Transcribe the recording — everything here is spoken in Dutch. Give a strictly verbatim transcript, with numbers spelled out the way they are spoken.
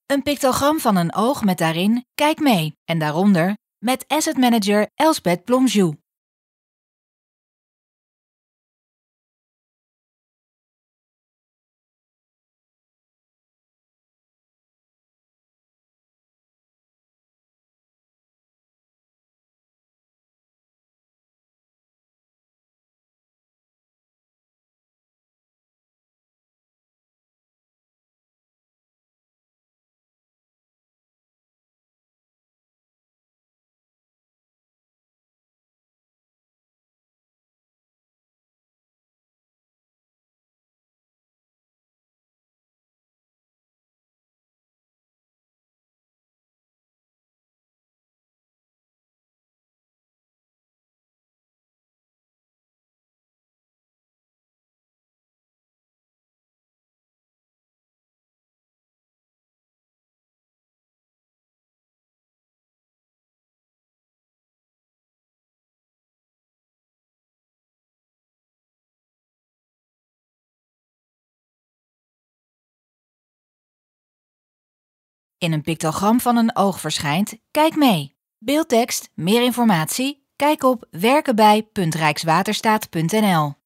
Een pictogram van een oog met daarin Kijk mee en daaronder met Asset Manager Elsbeth Plomjou. In een pictogram van een oog verschijnt Kijk mee. Beeldtekst, meer informatie? Kijk op werkenbij punt rijkswaterstaat punt n l.